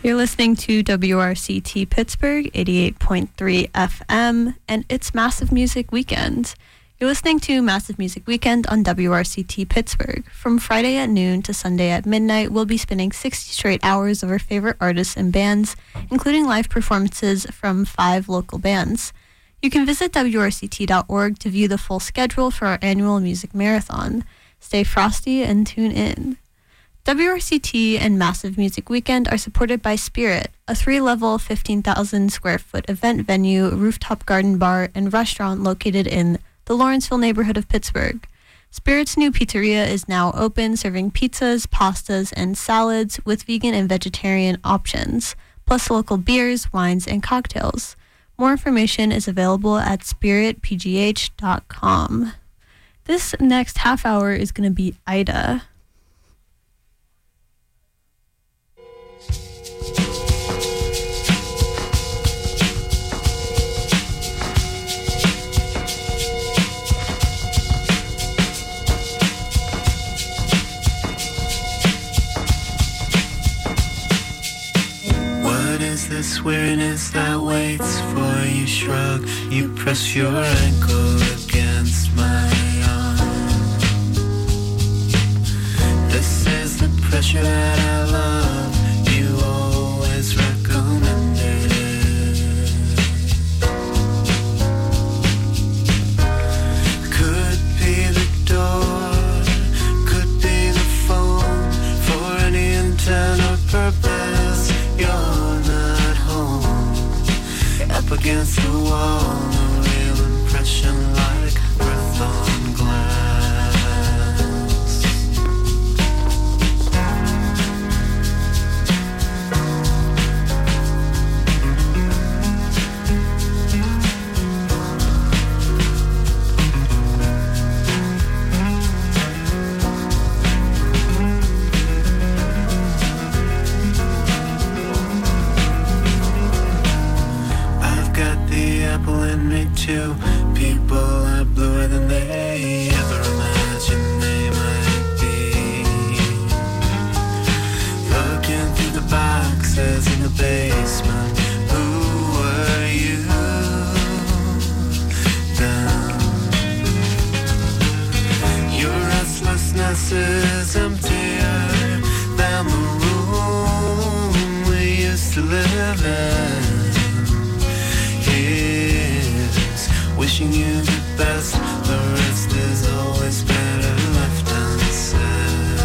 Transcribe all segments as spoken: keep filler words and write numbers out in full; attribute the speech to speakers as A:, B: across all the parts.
A: You're listening to W R C T Pittsburgh, eighty-eight point three F M, and it's Massive Music Weekend. You're listening to Massive Music Weekend on W R C T Pittsburgh. From Friday at noon to Sunday at midnight, we'll be spinning sixty straight hours of our favorite artists and bands, including live performances from five local bands. You can visit W R C T dot org to view the full schedule for our annual music marathon. Stay frosty and tune in. W R C T and Massive Music Weekend are supported by Spirit, a three-level, fifteen thousand square foot event venue, rooftop garden bar, and restaurant located in the Lawrenceville neighborhood of Pittsburgh. Spirit's new pizzeria is now open, serving pizzas, pastas, and salads with vegan and vegetarian options, plus local beers, wines, and cocktails. More information is available at spirit p g h dot com. This next half hour is going to be Ida.
B: This weariness that waits for you, shrug. You press your ankle against my arm. This is the pressure that I love. You always recommended it. Could be the door, could be the phone. For any intent or purpose, you're up against the wall, a real impression like breath on glass. Apple in me too. People are bluer than they ever imagined they might be. Looking through the boxes in the basement. Who were you then? Your restlessness is emptier than the room we used to live in. Wishing you the best, the rest is always better left unsaid.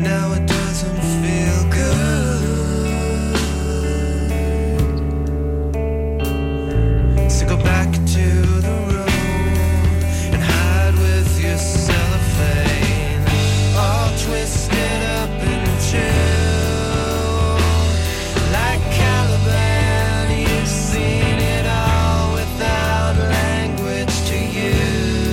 B: now it doesn't feel good. So go back to the room and hide with your cellophane, all twisted up and true. Like Caliban, you've seen it all without language to use.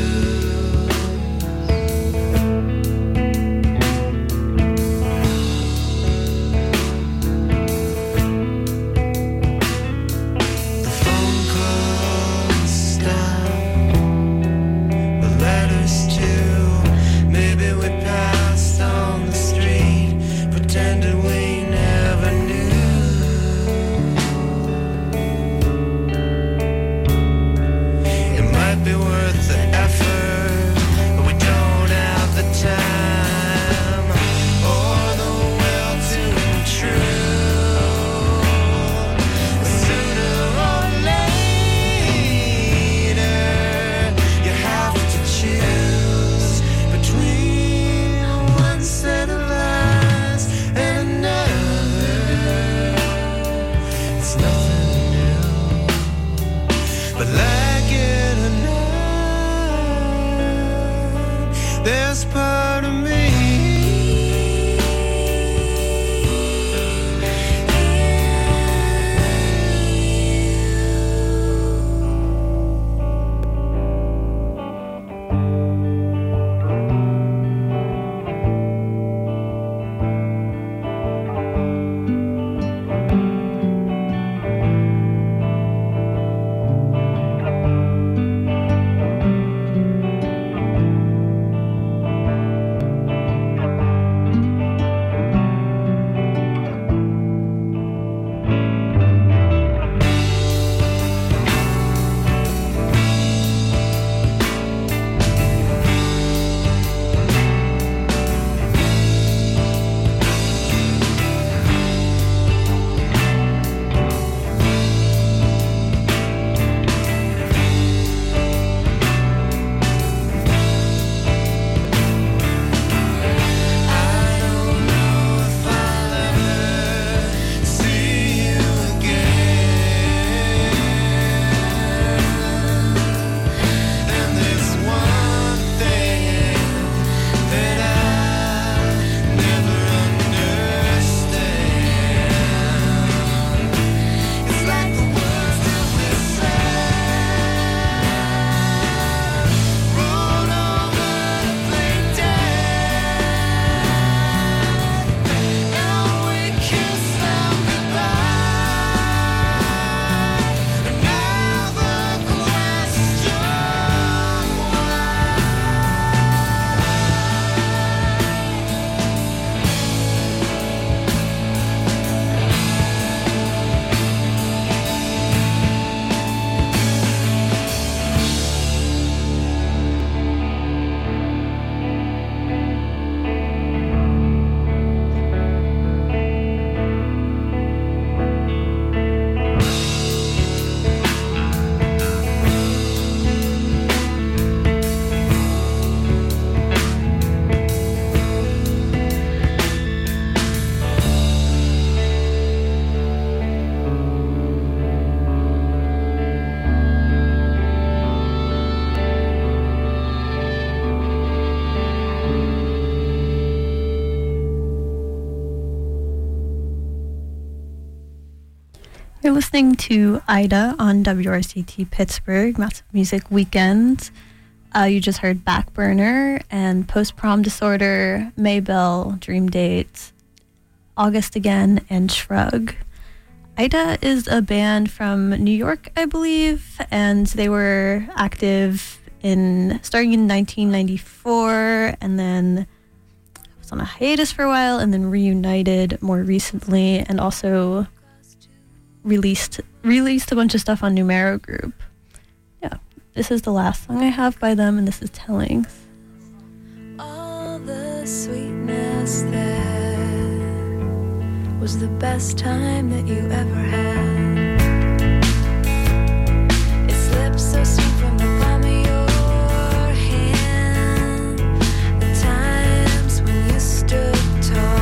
B: The phone calls stop, the letters too. Maybe we passed on the street, pretended we never knew. It might be worth the effort, but we don't have the time or the will to intrude. Sooner or later, you have to choose between one set of lies and another. It's nothing new, but like it or not, there's part of me.
A: You're listening to Ida on W R C T Pittsburgh, Massive Music Weekend. Uh, you just heard Backburner and Post Prom Disorder, Maybell, Dream Date, August Again, and Shrug. Ida is a band from New York, I believe, and they were active in starting in nineteen ninety-four, and then was on a hiatus for a while, and then reunited more recently, and also released released a bunch of stuff on Numero Group. Yeah, this is the last song I have by them, and this is Tellings.
C: All the sweetness that was the best time that you ever had. It slipped so sweet from the palm of your hand. The times when you stood tall.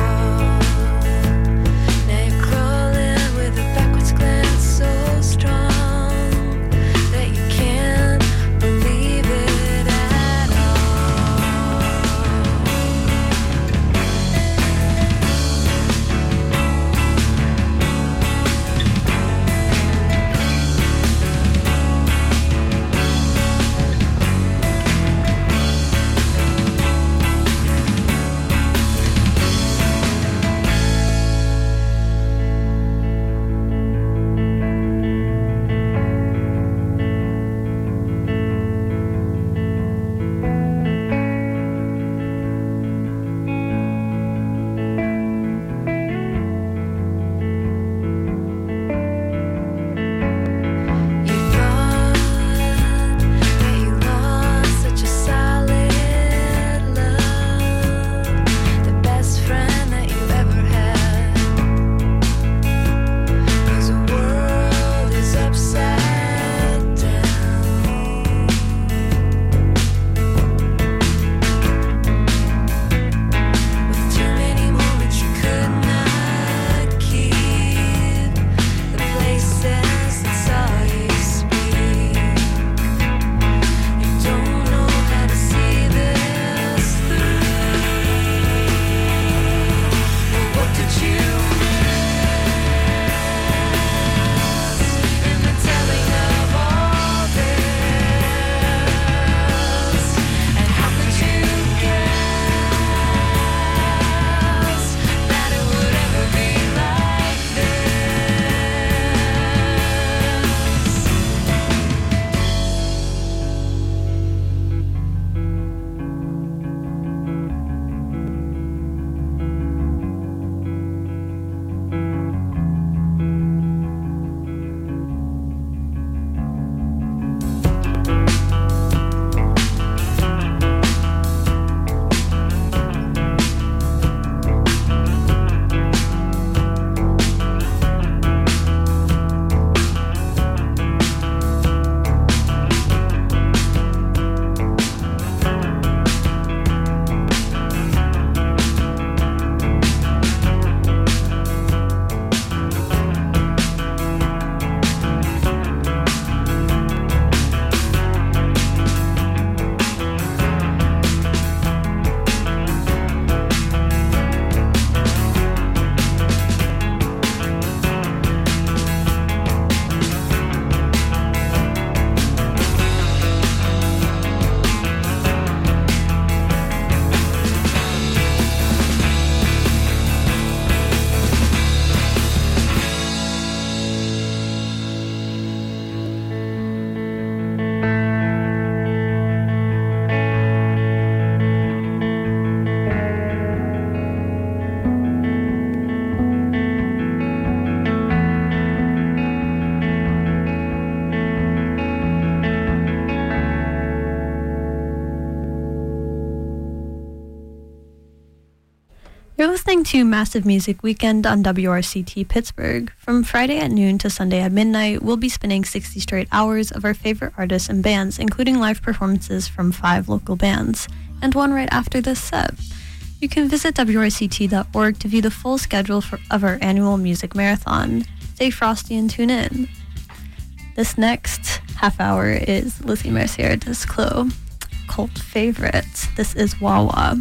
A: You're listening to Massive Music Weekend on W R C T Pittsburgh. From Friday at noon to Sunday at midnight, we'll be spinning sixty straight hours of our favorite artists and bands, including live performances from five local bands, and one right after this set. You can visit W R C T dot org to view the full schedule for, of our annual music marathon. Stay frosty and tune in. This next half hour is Lizzie Mercier Desclos, cult favorite. This is Wawa.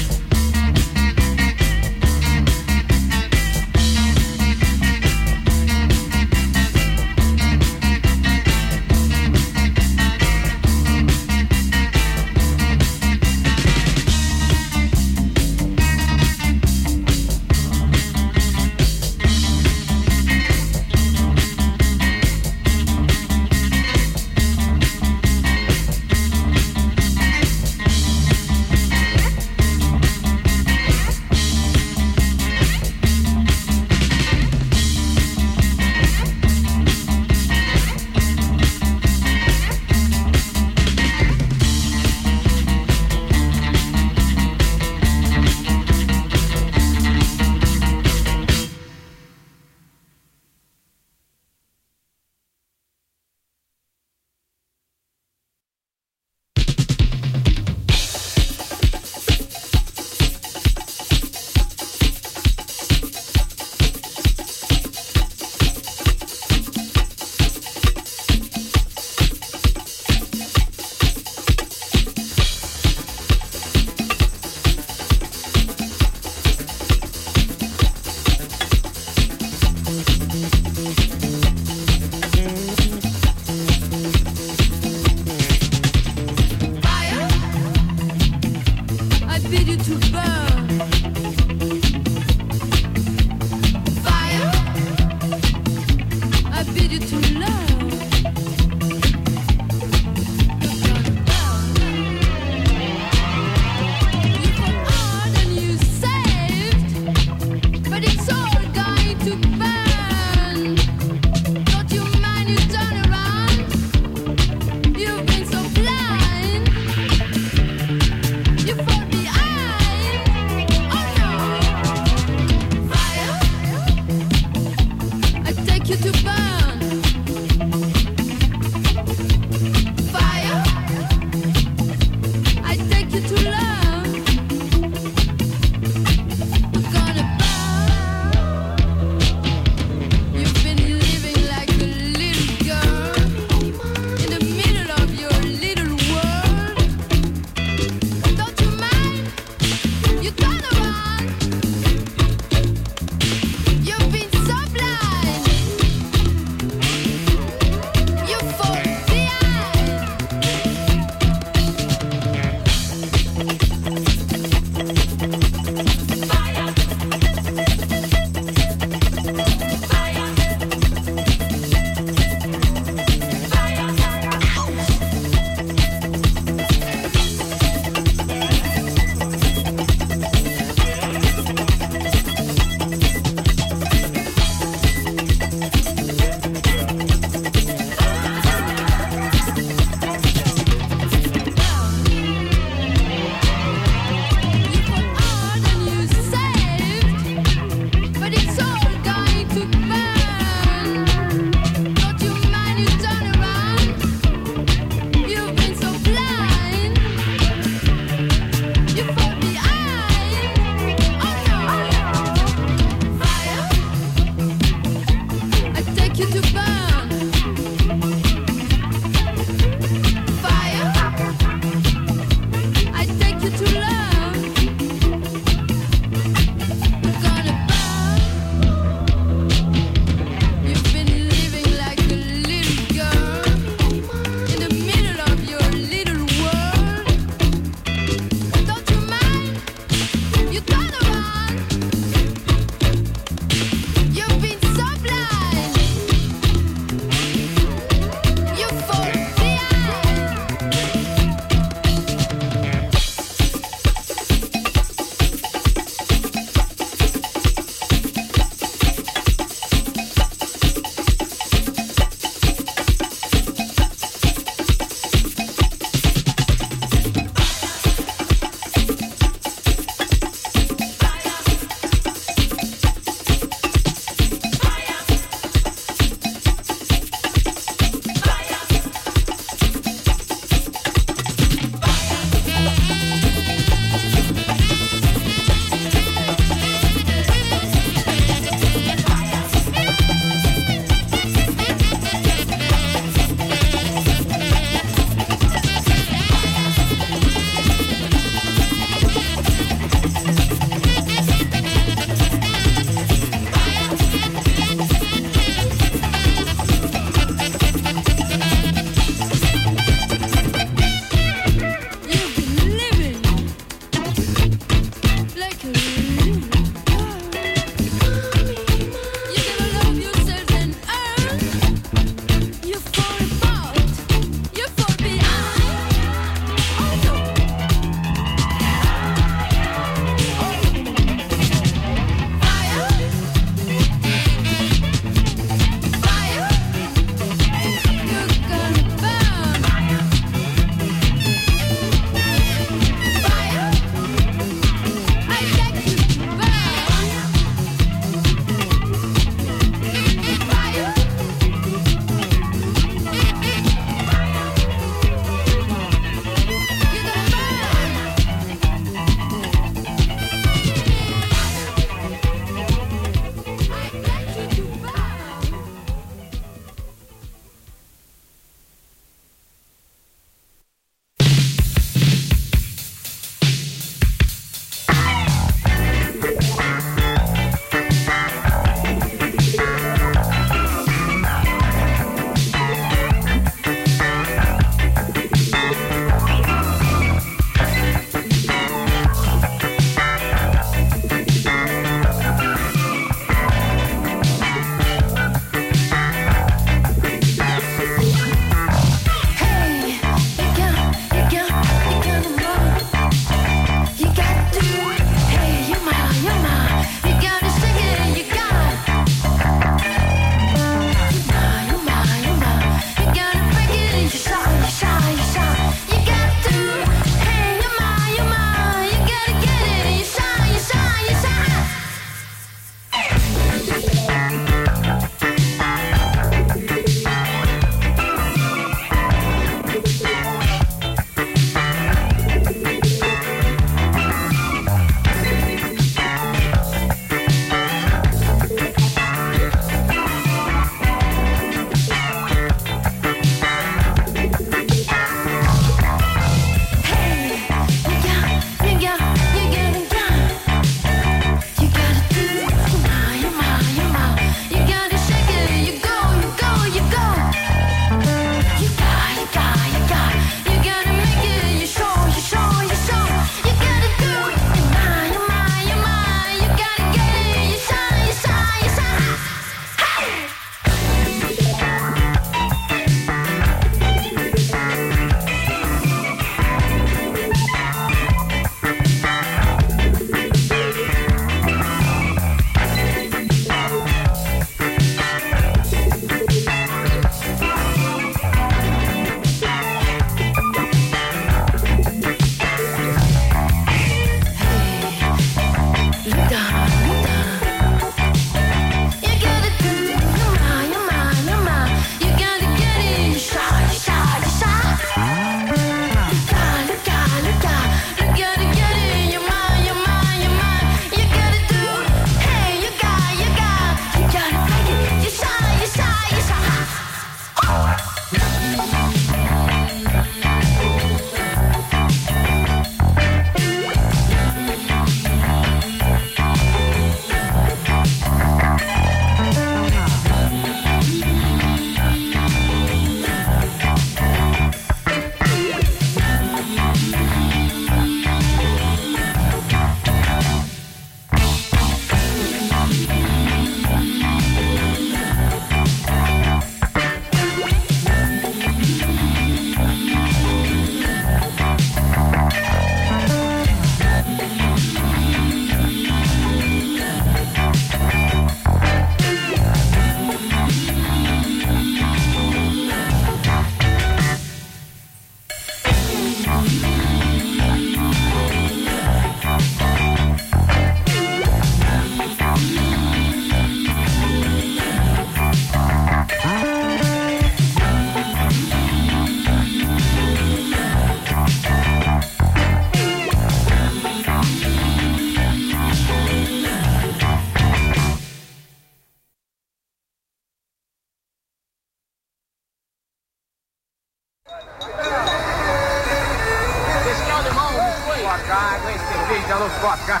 D: Pessoal de mão, foi. Cortar água, esse vídeo, não corta.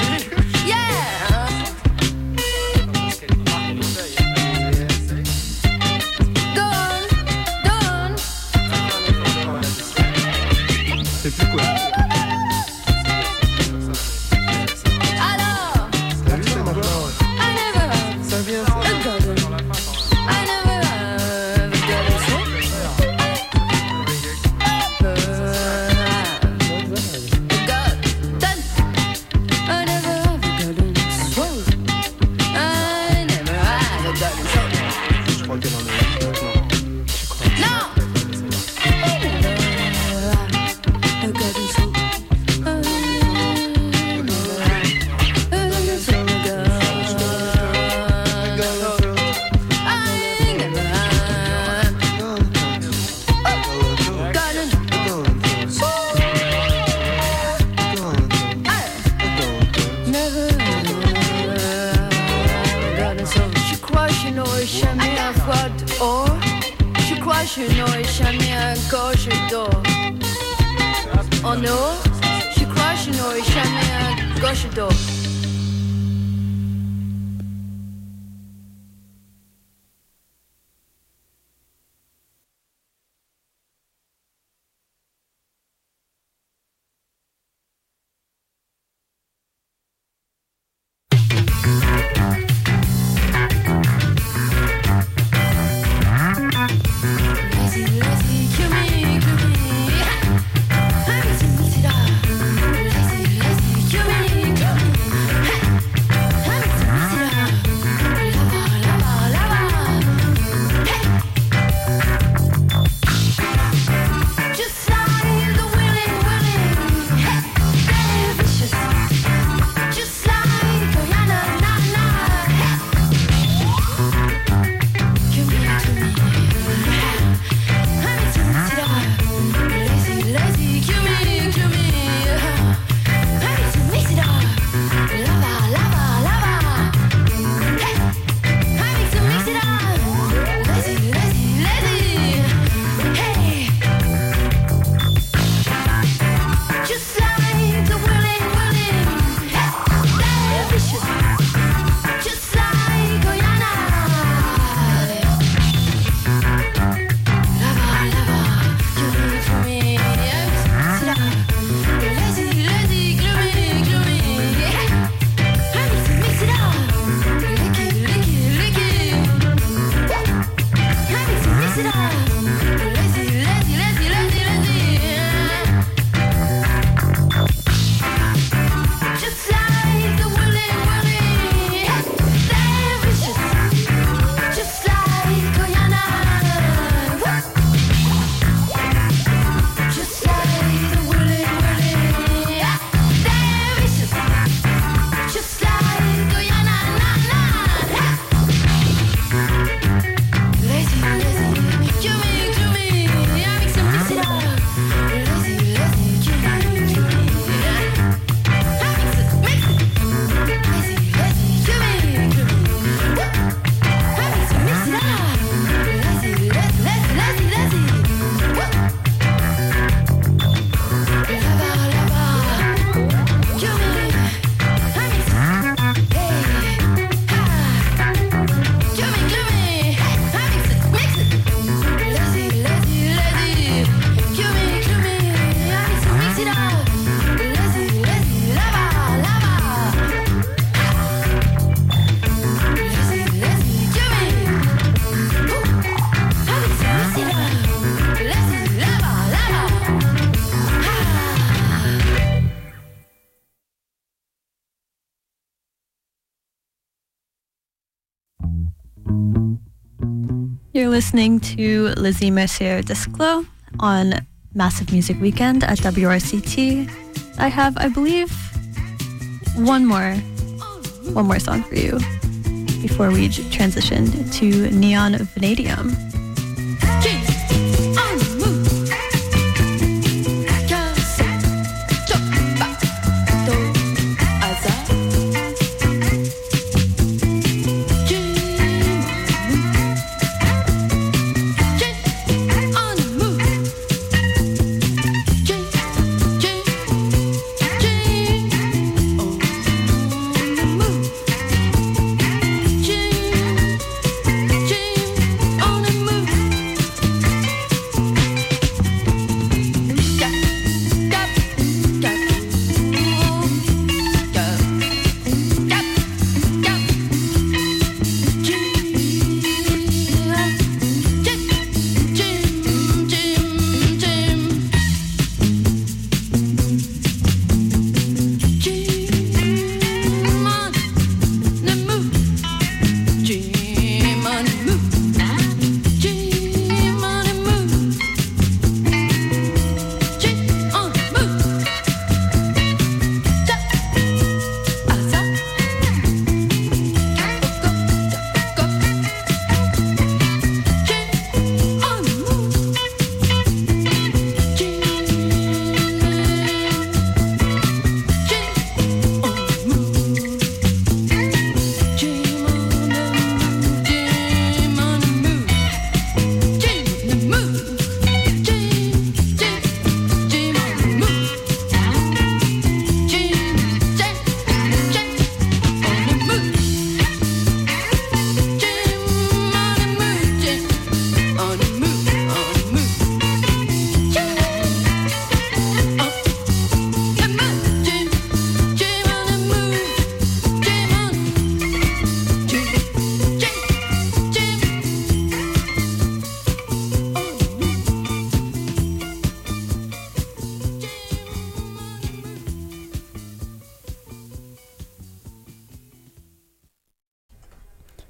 E: C'est plus quoi.
C: Alors,
E: T'as vu ça marche pas, ouais.
C: I never
E: Ça vient ça.
C: a garden. I never have a garden so. A garden. I never have a garden so. I never have a garden so.
E: Je crois qu'elle en a une. Non.
C: No. I never have a garden so. I never have a garden so. I never have garden so. Never garden so. Je crois que je n'aurai jamais un froid dehors. Je crois que je n'aurai jamais un gorge d'or. Oh non, je crois que je n'aurai jamais un gorge d'or. Lazy, lazy, kill me, kill me. I'm mix it, mix it up. Lazy, lazy, kill me, kill me. I'm mix it, mix it up. Lava, lava, lava. Just like the willing, willing. They're vicious. Just like Rihanna, na na. Kill me, kill me. I'm mix it, mix it up. Lazy, lazy, kill me, kill me. I'm mix it, mix it up. Lava, lava, lava. I'm mix it, mix it up. Lazy, lazy, lazy. Hey. Just like the willing, willing. They're vicious. Just like Rihanna. Lava, lava, kill me, kill me. I'm mix it up. Lazy, lazy, kill me, kill me. I'm mix it, mix it up. Lick it, lick it, lick it. I'm mix it, mix it up. Lazy, lazy, lazy, lazy, lazy. Just like the willing, willing. They're vicious. Just like Rihanna. Just like the willing, willing. They're vicious. Just like Rihanna, na na. Lazy, lazy, kill me, kill me. I mix it, mix it up. Lazy, lazy, kill me, kill me. I mix it, mix it. Lazy, lazy, kill me, kill me. I mix it, mix it up. Lazy, lazy, lazy, lazy, lazy. Lava, lava, kill me. I mix it, hey, ha. Kill me, kill me. I mix it, mix it. Lazy, lazy, lazy. Kill me, kill me. I mix it, mix it up. Lazy, lazy, lava, lava. Lazy, lazy, kill me. I mix it, mix it up. Lazy, lava, lava.
A: You're listening to Lizzie Mercier Disclo on Massive Music Weekend at W R C T. I have, I believe, one more, one more song for you before we j- transition to Neon Vanadium.
C: On the move.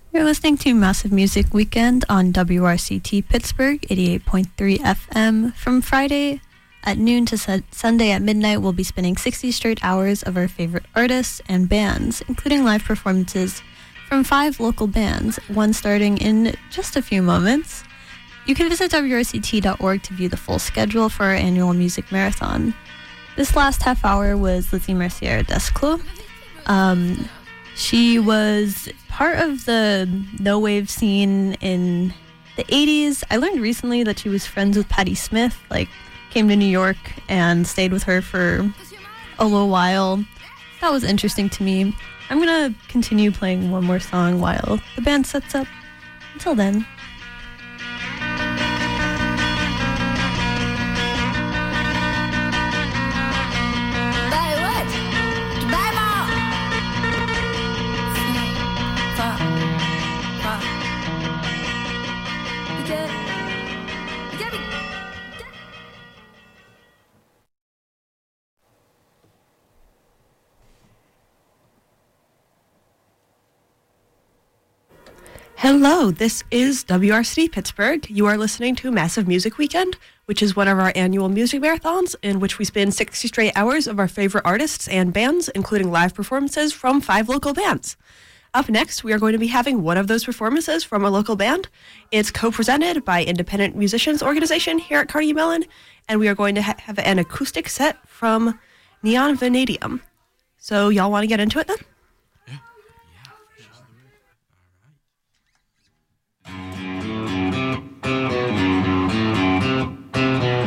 A: You're listening to Massive Music Weekend on W R C T Pittsburgh, eighty-eight point three F M. From Friday at noon to su- Sunday at midnight, we'll be spinning sixty straight hours of our favorite artists and bands, including live performances from five local bands, one starting in just a few moments. You can visit W R C T dot org to view the full schedule for our annual music marathon. This last half hour was Lizzie Mercier Desclos. Um, she was part of the no wave scene in the eighties. I learned recently that she was friends with Patti Smith, like came to New York and stayed with her for a little while. That was interesting to me. I'm gonna continue playing one more song while the band sets up. Until then.
C: Buy what? Buy more. Fuck. Fuck. You get. You get me.
F: Hello, this is W R C T Pittsburgh. You are listening to Massive Music Weekend, which is one of our annual music marathons in which we spin sixty straight hours of our favorite artists and bands, including live performances from five local bands. Up next, we are going to be having one of those performances from a local band. It's co-presented by Independent Musicians Organization here at Carnegie Mellon, and we are going to ha- have an acoustic set from Neon Vanadium. So y'all want to get into it then?